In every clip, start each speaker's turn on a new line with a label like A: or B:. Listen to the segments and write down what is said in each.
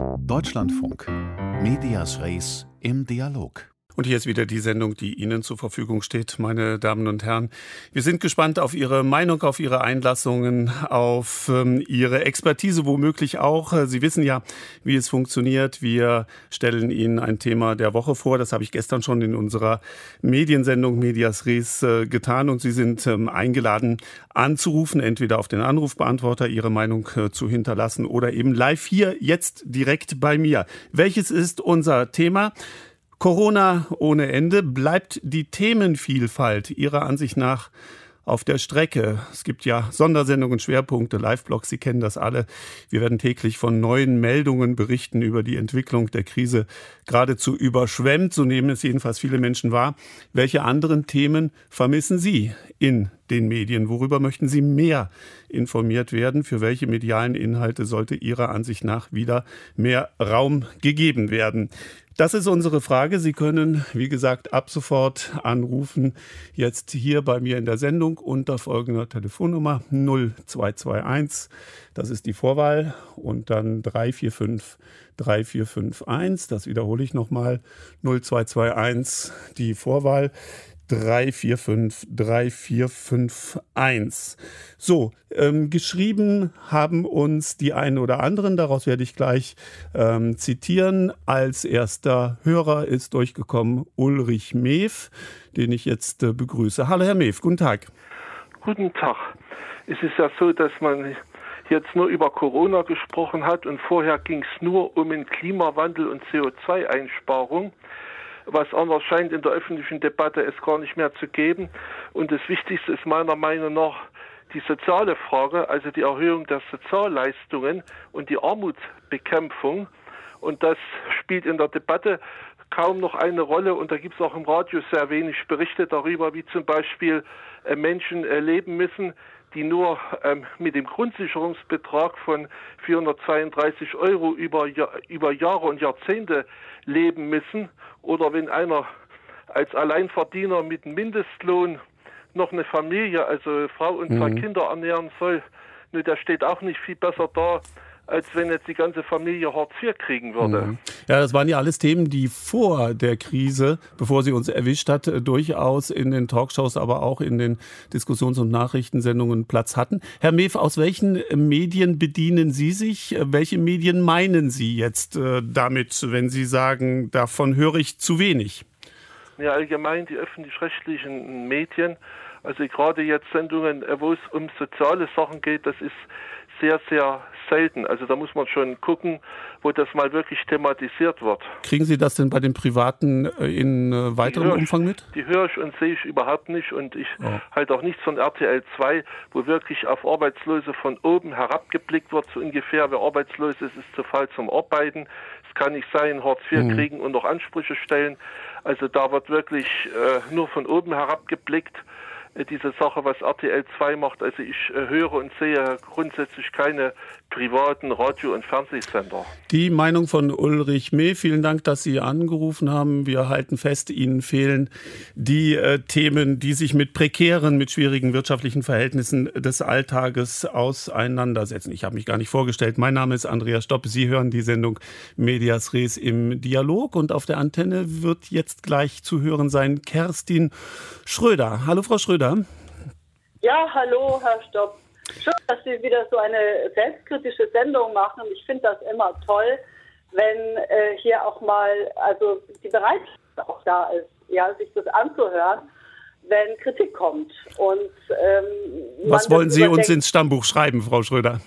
A: Deutschlandfunk. Medias Res im Dialog.
B: Und hier ist wieder die Sendung, die Ihnen zur Verfügung steht, meine Damen und Herren. Wir sind gespannt auf Ihre Meinung, auf Ihre Einlassungen, auf Ihre Expertise womöglich auch. Sie wissen ja, wie es funktioniert. Wir stellen Ihnen ein Thema der Woche vor. Das habe ich gestern schon in unserer Mediensendung Medias Res getan. Und Sie sind eingeladen, anzurufen, entweder auf den Anrufbeantworter Ihre Meinung zu hinterlassen oder eben live hier, jetzt direkt bei mir. Welches ist unser Thema? Corona ohne Ende. Bleibt die Themenvielfalt Ihrer Ansicht nach auf der Strecke? Es gibt ja Sondersendungen, Schwerpunkte, Live-Blogs, Sie kennen das alle. Wir werden täglich von neuen Meldungen berichten über die Entwicklung der Krise, geradezu überschwemmt. So nehmen es jedenfalls viele Menschen wahr. Welche anderen Themen vermissen Sie in den Medien? Worüber möchten Sie mehr informiert werden? Für welche medialen Inhalte sollte Ihrer Ansicht nach wieder mehr Raum gegeben werden? Das ist unsere Frage. Sie können, wie gesagt, ab sofort anrufen. Jetzt hier bei mir in der Sendung unter folgender Telefonnummer 0221. Das ist die Vorwahl. Und dann 345 3451. Das wiederhole ich nochmal. 0221, die Vorwahl. 345 3451. So, geschrieben haben uns die einen oder anderen, daraus werde ich gleich zitieren. Als erster Hörer ist durchgekommen Ulrich Mew, den ich jetzt begrüße. Hallo Herr Mew, guten Tag.
C: Guten Tag. Es ist ja so, dass man jetzt nur über Corona gesprochen hat und vorher ging es nur um den Klimawandel und CO2-Einsparung. Was anders scheint in der öffentlichen Debatte es gar nicht mehr zu geben. Und das Wichtigste ist meiner Meinung nach die soziale Frage, also die Erhöhung der Sozialleistungen und die Armutsbekämpfung. Und das spielt in der Debatte kaum noch eine Rolle. Und da gibt es auch im Radio sehr wenig Berichte darüber, wie zum Beispiel Menschen leben müssen, die nur mit dem Grundsicherungsbetrag von 432 € über Jahre und Jahrzehnte leben müssen. Oder wenn einer als Alleinverdiener mit Mindestlohn noch eine Familie, also Frau und 2 Kinder ernähren soll, der steht auch nicht viel besser da, als wenn jetzt die ganze Familie Hartz IV kriegen würde.
B: Ja, das waren ja alles Themen, die vor der Krise, bevor sie uns erwischt hat, durchaus in den Talkshows, aber auch in den Diskussions- und Nachrichtensendungen Platz hatten. Herr Mew, aus welchen Medien bedienen Sie sich? Welche Medien meinen Sie jetzt damit, wenn Sie sagen, davon höre ich zu wenig?
C: Ja, allgemein die öffentlich-rechtlichen Medien, also gerade jetzt Sendungen, wo es um soziale Sachen geht, das ist sehr, sehr selten. Also da muss man schon gucken, wo das mal wirklich thematisiert wird.
B: Kriegen Sie das denn bei den Privaten in weiterem Umfang mit?
C: Die höre ich und sehe ich überhaupt nicht. Und ich halte auch nichts von RTL 2, wo wirklich auf Arbeitslose von oben herabgeblickt wird, so ungefähr. Wer arbeitslos ist, ist zu faul zum Arbeiten. Es kann nicht sein, Hartz IV kriegen und noch Ansprüche stellen. Also da wird wirklich nur von oben herabgeblickt. Diese Sache, was RTL 2 macht. Also ich höre und sehe grundsätzlich keine privaten Radio- und Fernsehsender.
B: Die Meinung von Ulrich Mew. Vielen Dank, dass Sie angerufen haben. Wir halten fest, Ihnen fehlen die Themen, die sich mit prekären, mit schwierigen wirtschaftlichen Verhältnissen des Alltages auseinandersetzen. Ich habe mich gar nicht vorgestellt. Mein Name ist Andreas Stopp. Sie hören die Sendung Medias Res im Dialog. Und auf der Antenne wird jetzt gleich zu hören sein Kerstin Schröder. Hallo, Frau Schröder.
D: Ja, hallo, Herr Stopp. Schön, dass Sie wieder so eine selbstkritische Sendung machen. Ich finde das immer toll, wenn hier auch mal, also die Bereitschaft auch da ist, ja, sich das anzuhören, wenn Kritik kommt. Und
B: was wollen Sie uns ins Stammbuch schreiben, Frau Schröder?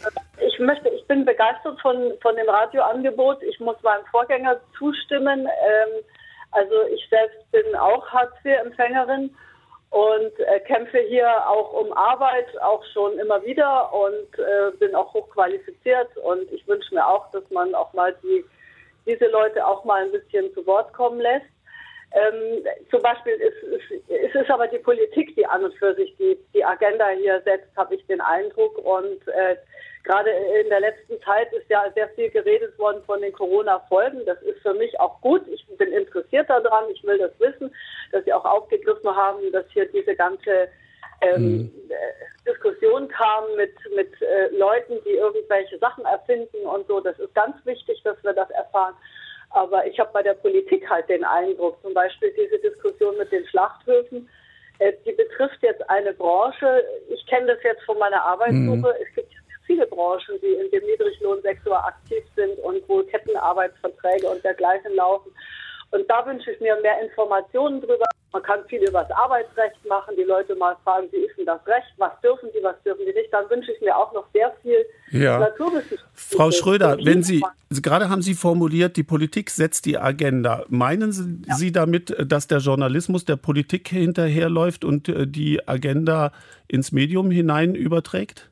D: Ich bin begeistert von dem Radioangebot. Ich muss meinem Vorgänger zustimmen. Also ich selbst bin auch Hartz-IV-Empfängerin. Und kämpfe hier auch um Arbeit, auch schon immer wieder und bin auch hochqualifiziert. Und ich wünsche mir auch, dass man auch mal diese Leute auch mal ein bisschen zu Wort kommen lässt. Zum Beispiel ist es aber die Politik, die an und für sich die Agenda hier setzt, habe ich den Eindruck. Und gerade in der letzten Zeit ist ja sehr viel geredet worden von den Corona-Folgen. Das ist für mich auch gut. Ich bin interessiert daran. Ich will das wissen, dass Sie auch aufgegriffen haben, dass hier diese ganze Diskussion kam mit Leuten, die irgendwelche Sachen erfinden und so. Das ist ganz wichtig, dass wir das erfahren. Aber ich habe bei der Politik halt den Eindruck, zum Beispiel diese Diskussion mit den Schlachthöfen, die betrifft jetzt eine Branche. Ich kenne das jetzt von meiner Arbeitssuche. Es gibt viele Branchen, die in dem Niedriglohnsektor aktiv sind und wo Kettenarbeitsverträge und dergleichen laufen. Und da wünsche ich mir mehr Informationen drüber. Man kann viel über das Arbeitsrecht machen, die Leute mal fragen, wie ist denn das Recht, was dürfen die nicht. Dann wünsche ich mir auch noch sehr viel Naturwissenschaft.
B: Frau Schröder, gerade haben Sie formuliert, die Politik setzt die Agenda. Meinen Sie damit, dass der Journalismus der Politik hinterherläuft und die Agenda ins Medium hinein überträgt?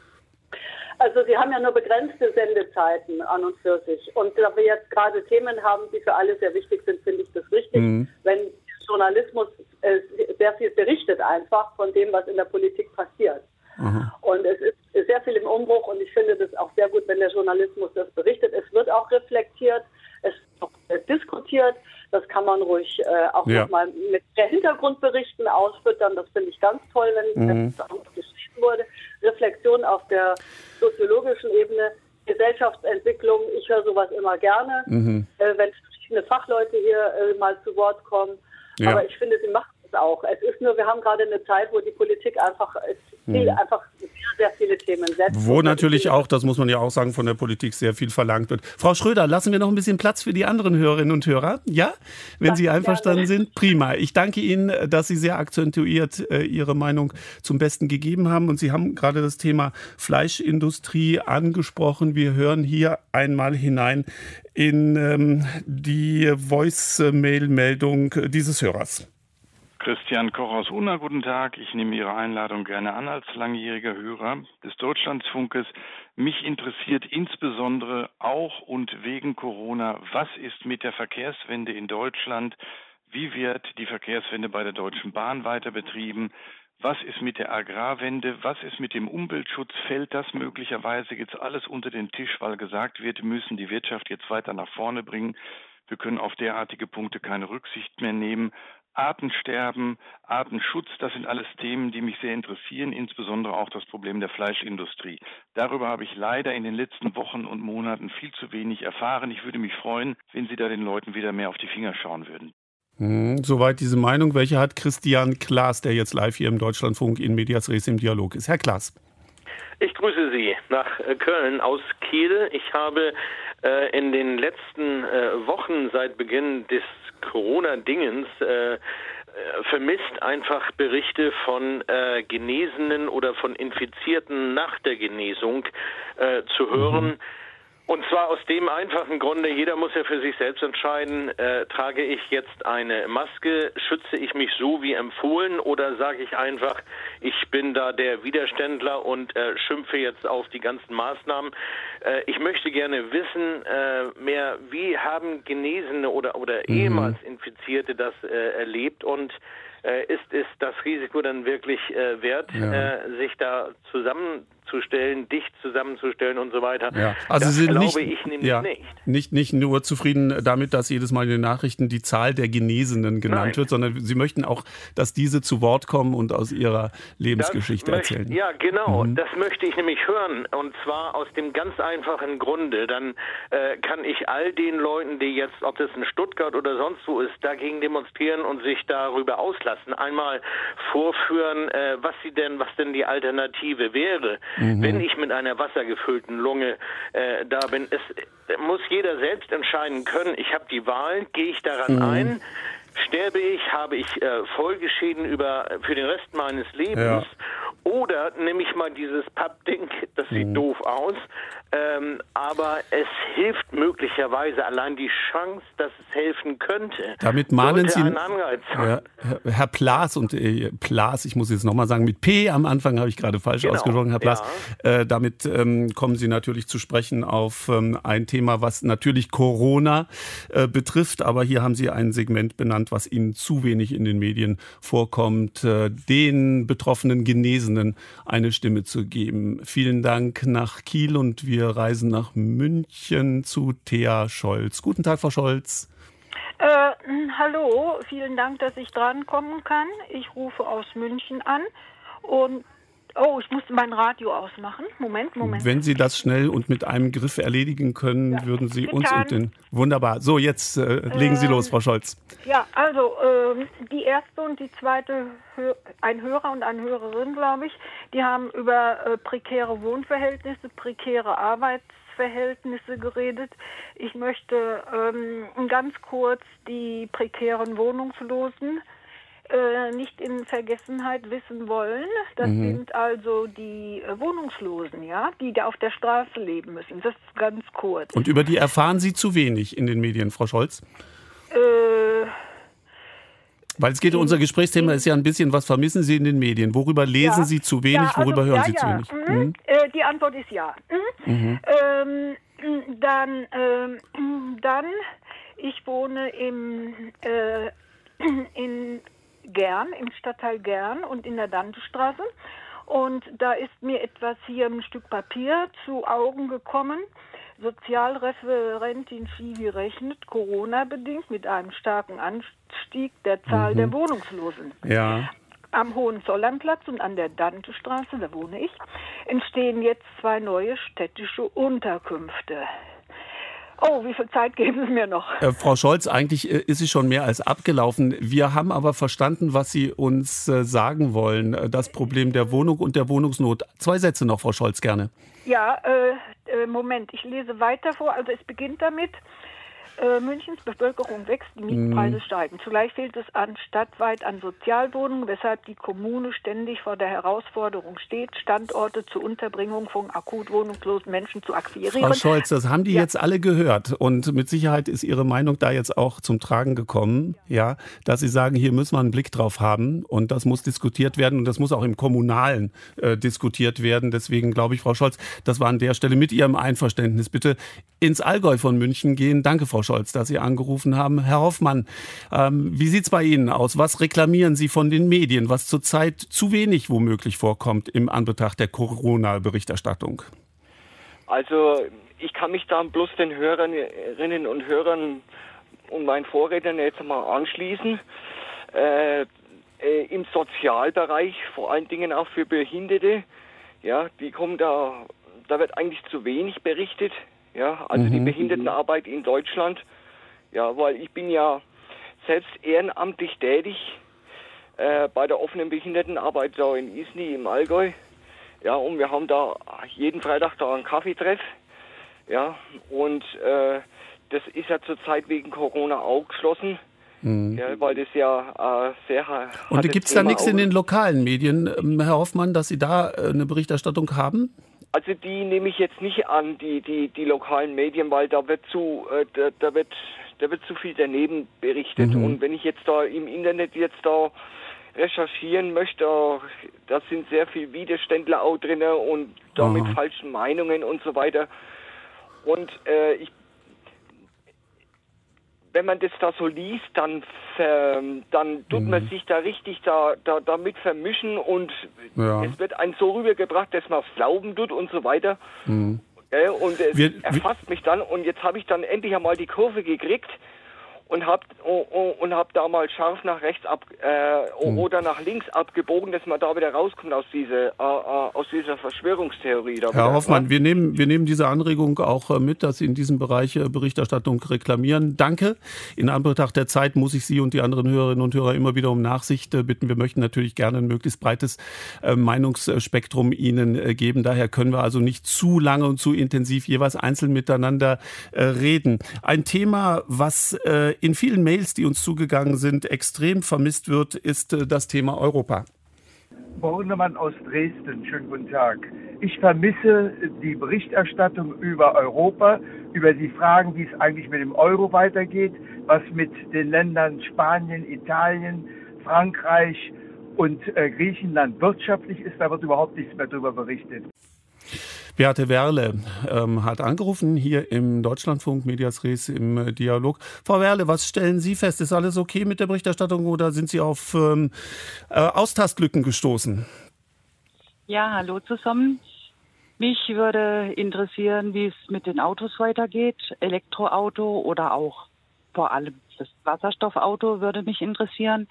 D: Also Sie haben ja nur begrenzte Sendezeiten an und für sich. Und da wir jetzt gerade Themen haben, die für alle sehr wichtig sind, finde ich das richtig. Wenn Journalismus sehr viel berichtet einfach von dem, was in der Politik passiert. Und es ist sehr viel im Umbruch und ich finde das auch sehr gut, wenn der Journalismus das berichtet. Es wird auch reflektiert, es wird diskutiert. Das kann man ruhig auch nochmal mit der Hintergrundberichten ausfüttern. Das finde ich ganz toll, wenn das auch geschrieben wurde. Reflexion auf der soziologischen Ebene, Gesellschaftsentwicklung. Ich höre sowas immer gerne, wenn verschiedene Fachleute hier mal zu Wort kommen. Ja. Aber ich finde, sie machen es auch. Es ist nur, wir haben gerade eine Zeit, wo die Politik einfach sehr viele Themen setzt.
B: Wo natürlich auch, das muss man ja auch sagen, von der Politik sehr viel verlangt wird. Frau Schröder, lassen wir noch ein bisschen Platz für die anderen Hörerinnen und Hörer? Ja? Wenn Sie einverstanden sind? Prima. Ich danke Ihnen, dass Sie sehr akzentuiert Ihre Meinung zum Besten gegeben haben. Und Sie haben gerade das Thema Fleischindustrie angesprochen. Wir hören hier einmal hinein in die Voice-Mail-Meldung dieses Hörers.
E: Christian Koch aus Unna, guten Tag. Ich nehme Ihre Einladung gerne an als langjähriger Hörer des Deutschlandfunkes. Mich interessiert insbesondere auch und wegen Corona, was ist mit der Verkehrswende in Deutschland? Wie wird die Verkehrswende bei der Deutschen Bahn weiter betrieben? Was ist mit der Agrarwende? Was ist mit dem Umweltschutz? Fällt das möglicherweise jetzt alles unter den Tisch, weil gesagt wird, wir müssen die Wirtschaft jetzt weiter nach vorne bringen? Wir können auf derartige Punkte keine Rücksicht mehr nehmen. Artensterben, Artenschutz, das sind alles Themen, die mich sehr interessieren, insbesondere auch das Problem der Fleischindustrie. Darüber habe ich leider in den letzten Wochen und Monaten viel zu wenig erfahren. Ich würde mich freuen, wenn Sie da den Leuten wieder mehr auf die Finger schauen würden.
B: Soweit diese Meinung. Welche hat Christian Klaas, der jetzt live hier im Deutschlandfunk in Medias Res im Dialog ist? Herr Klaas.
F: Ich grüße Sie nach Köln aus Kiel. Ich habe in den letzten Wochen seit Beginn des Corona-Dingens vermisst einfach Berichte von Genesenen oder von Infizierten nach der Genesung zu hören. Und zwar aus dem einfachen Grunde, jeder muss ja für sich selbst entscheiden, trage ich jetzt eine Maske, schütze ich mich so wie empfohlen oder sage ich einfach, ich bin da der Widerständler und schimpfe jetzt auf die ganzen Maßnahmen. Ich möchte gerne wissen, wie haben Genesene oder ehemals Infizierte das erlebt und ist es das Risiko dann wirklich wert, sich da zusammenzustellen, dicht zusammenzustellen und so weiter?
B: Ja. Also
F: das
B: Sie sind
F: glaube ich nämlich
B: nicht nur zufrieden damit, dass jedes Mal in den Nachrichten die Zahl der Genesenen genannt wird, sondern Sie möchten auch, dass diese zu Wort kommen und aus ihrer Lebensgeschichte erzählen.
F: Ja, genau. Das möchte ich nämlich hören. Und zwar aus dem ganz einfachen Grunde. Dann kann ich all den Leuten, die jetzt, ob das in Stuttgart oder sonst wo ist, dagegen demonstrieren und sich darüber auslassen, einmal vorführen, was denn die Alternative wäre, wenn ich mit einer wassergefüllten Lunge da bin. Es muss jeder selbst entscheiden können. Ich habe die Wahl, gehe ich daran ein, sterbe ich, habe ich Folgeschäden für den Rest meines Lebens oder nehme ich mal dieses Pappding, das sieht doof aus, aber es hilft möglicherweise, allein die Chance, dass es helfen könnte.
B: Damit mahnen Sie,
F: einen Anreiz haben.
B: Herr Plaas, und Plaas, ich muss jetzt nochmal sagen, mit P am Anfang habe ich gerade falsch ausgesprochen, Herr Plaas. Damit kommen Sie natürlich zu sprechen auf ein Thema, was natürlich Corona betrifft, aber hier haben Sie ein Segment benannt, was Ihnen zu wenig in den Medien vorkommt, den betroffenen Genesenen eine Stimme zu geben. Vielen Dank nach Kiel und wir reisen nach München zu Thea Scholz. Guten Tag, Frau Scholz.
G: Hallo, vielen Dank, dass ich drankommen kann. Ich rufe aus München an Und ich musste mein Radio ausmachen. Moment.
B: Wenn Sie das schnell und mit einem Griff erledigen können, würden Sie uns und den... Wunderbar. So, jetzt legen Sie los, Frau Scholz.
G: Ja, also die erste und die zweite, ein Hörer und eine Hörerin, glaube ich, die haben über prekäre Wohnverhältnisse, prekäre Arbeitsverhältnisse geredet. Ich möchte ganz kurz die prekären Wohnungslosen nicht in Vergessenheit wissen wollen. Das sind also die Wohnungslosen, ja, die da auf der Straße leben müssen. Das ist ganz kurz.
B: Und über die erfahren Sie zu wenig in den Medien, Frau Scholz? Weil es geht, unser Gesprächsthema ist ja ein bisschen, was vermissen Sie in den Medien? Worüber lesen Sie zu wenig, worüber hören Sie zu wenig?
G: Die Antwort ist ja. Dann, ich wohne in Gern, im Stadtteil Gern und in der Dantestraße. Und da ist mir etwas hier ein Stück Papier zu Augen gekommen. Sozialreferentin Schiwi rechnet, Corona-bedingt, mit einem starken Anstieg der Zahl der Wohnungslosen.
B: Ja.
G: Am Hohenzollernplatz und an der Dantestraße, da wohne ich, entstehen jetzt 2 neue städtische Unterkünfte. Oh, wie viel Zeit geben Sie mir noch?
B: Frau Scholz, eigentlich ist sie schon mehr als abgelaufen. Wir haben aber verstanden, was Sie uns sagen wollen. Das Problem der Wohnung und der Wohnungsnot. 2 Sätze noch, Frau Scholz, gerne.
G: Ja, Moment, ich lese weiter vor. Also es beginnt damit, Münchens Bevölkerung wächst, die Mietpreise steigen. Zugleich fehlt es stadtweit an Sozialwohnungen, weshalb die Kommune ständig vor der Herausforderung steht, Standorte zur Unterbringung von akut wohnungslosen Menschen zu akquirieren.
B: Frau Scholz, das haben die jetzt alle gehört. Und mit Sicherheit ist Ihre Meinung da jetzt auch zum Tragen gekommen, ja, dass Sie sagen, hier müssen wir einen Blick drauf haben. Und das muss diskutiert werden. Und das muss auch im Kommunalen diskutiert werden. Deswegen glaube ich, Frau Scholz, das war an der Stelle mit Ihrem Einverständnis. Bitte ins Allgäu von München gehen. Danke, Frau Scholz, dass Sie angerufen haben. Herr Hoffmann, wie sieht es bei Ihnen aus? Was reklamieren Sie von den Medien, was zurzeit zu wenig womöglich vorkommt im Anbetracht der Corona-Berichterstattung?
H: Also ich kann mich da bloß den Hörerinnen und Hörern und meinen Vorrednern jetzt mal anschließen. Im Sozialbereich, vor allen Dingen auch für Behinderte, ja, die kommen da wird eigentlich zu wenig berichtet. Ja, also die Behindertenarbeit in Deutschland. Ja, weil ich bin ja selbst ehrenamtlich tätig bei der offenen Behindertenarbeit da in Isny im Allgäu. Ja, und wir haben da jeden Freitag da einen Kaffeetreff. Ja, und das ist ja zurzeit wegen Corona auch geschlossen. Ja, weil das ja sehr...
B: Und gibt es da nichts in den lokalen Medien, Herr Hoffmann, dass Sie da eine Berichterstattung haben?
H: Also die nehme ich jetzt nicht an, die lokalen Medien, weil da wird zu viel daneben berichtet. Und wenn ich jetzt da im Internet jetzt da recherchieren möchte, da sind sehr viel Widerständler auch drin und da mit falschen Meinungen und so weiter. Und wenn man das da so liest, dann tut man sich da richtig damit vermischen und es wird einem so rübergebracht, dass man es glauben tut und so weiter. Und es erfasst mich dann und jetzt habe ich dann endlich einmal die Kurve gekriegt und hab da mal scharf nach rechts oder nach links abgebogen, dass man da wieder rauskommt aus dieser Verschwörungstheorie.
B: Herr Hoffmann, wir nehmen diese Anregung auch mit, dass Sie in diesem Bereich Berichterstattung reklamieren. Danke. In Anbetracht der Zeit muss ich Sie und die anderen Hörerinnen und Hörer immer wieder um Nachsicht bitten. Wir möchten natürlich gerne ein möglichst breites Meinungsspektrum Ihnen geben. Daher können wir also nicht zu lange und zu intensiv jeweils einzeln miteinander reden. Ein Thema, was in vielen Mails, die uns zugegangen sind, extrem vermisst wird, ist das Thema Europa.
I: Bornemann aus Dresden, schönen guten Tag. Ich vermisse die Berichterstattung über Europa, über die Fragen, wie es eigentlich mit dem Euro weitergeht, was mit den Ländern Spanien, Italien, Frankreich und Griechenland wirtschaftlich ist. Da wird überhaupt nichts mehr darüber berichtet.
B: Beate Werle hat angerufen hier im Deutschlandfunk Medias Res im Dialog. Frau Werle, was stellen Sie fest? Ist alles okay mit der Berichterstattung oder sind Sie auf Austastlücken gestoßen?
J: Ja, hallo zusammen. Mich würde interessieren, wie es mit den Autos weitergeht. Elektroauto oder auch vor allem das Wasserstoffauto würde mich interessieren.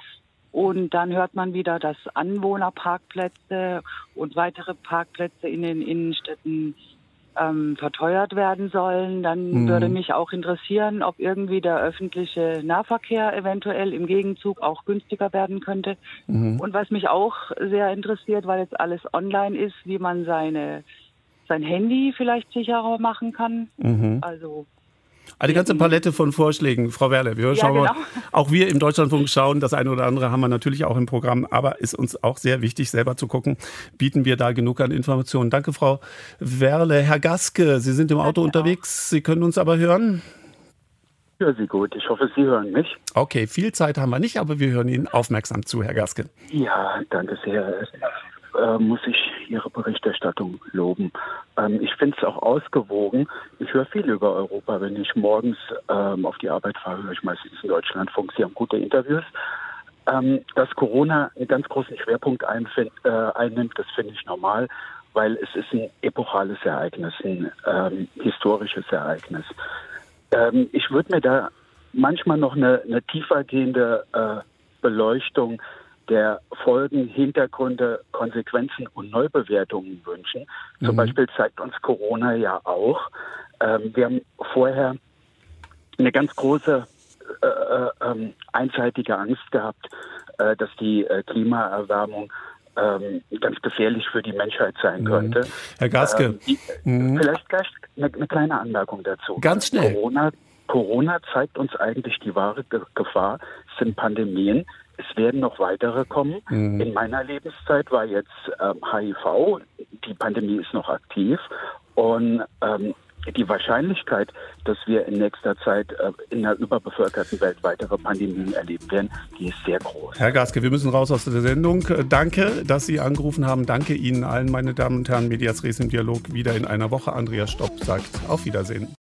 J: Und dann hört man wieder, dass Anwohnerparkplätze und weitere Parkplätze in den Innenstädten verteuert werden sollen. Dann würde mich auch interessieren, ob irgendwie der öffentliche Nahverkehr eventuell im Gegenzug auch günstiger werden könnte. Und was mich auch sehr interessiert, weil jetzt alles online ist, wie man sein Handy vielleicht sicherer machen kann. Also
B: eine ganze Palette von Vorschlägen, Frau Werle. Wir schauen mal, auch wir im Deutschlandfunk schauen, das eine oder andere haben wir natürlich auch im Programm, aber ist uns auch sehr wichtig, selber zu gucken, bieten wir da genug an Informationen. Danke, Frau Werle. Herr Gaske, Sie sind im Auto unterwegs, Sie können uns aber hören?
K: Ich höre Sie gut, ich hoffe, Sie hören mich.
B: Okay, viel Zeit haben wir nicht, aber wir hören Ihnen aufmerksam zu, Herr Gaske.
K: Ja, danke sehr. Muss ich Ihre Berichterstattung loben. Ich finde es auch ausgewogen. Ich höre viel über Europa. Wenn ich morgens auf die Arbeit fahre, höre ich meistens in Deutschlandfunk. Sie haben gute Interviews. Dass Corona einen ganz großen Schwerpunkt einnimmt, das finde ich normal, weil es ist ein epochales Ereignis, ein historisches Ereignis. Ich würde mir da manchmal noch eine tiefergehende Beleuchtung der Folgen, Hintergründe, Konsequenzen und Neubewertungen wünschen. Zum Beispiel zeigt uns Corona ja auch, wir haben vorher eine ganz große einseitige Angst gehabt, dass die Klimaerwärmung ganz gefährlich für die Menschheit sein könnte.
B: Herr Gaske.
K: Vielleicht gleich eine kleine Anmerkung dazu.
B: Ganz schnell.
K: Corona zeigt uns eigentlich die wahre Gefahr, es sind Pandemien. Es werden noch weitere kommen. In meiner Lebenszeit war jetzt HIV, die Pandemie ist noch aktiv und die Wahrscheinlichkeit, dass wir in nächster Zeit in einer überbevölkerten Welt weitere Pandemien erleben werden, die ist sehr groß.
B: Herr Gaske, wir müssen raus aus der Sendung. Danke, dass Sie angerufen haben. Danke Ihnen allen, meine Damen und Herren. Medias Res im Dialog wieder in einer Woche. Andreas Stopp sagt auf Wiedersehen.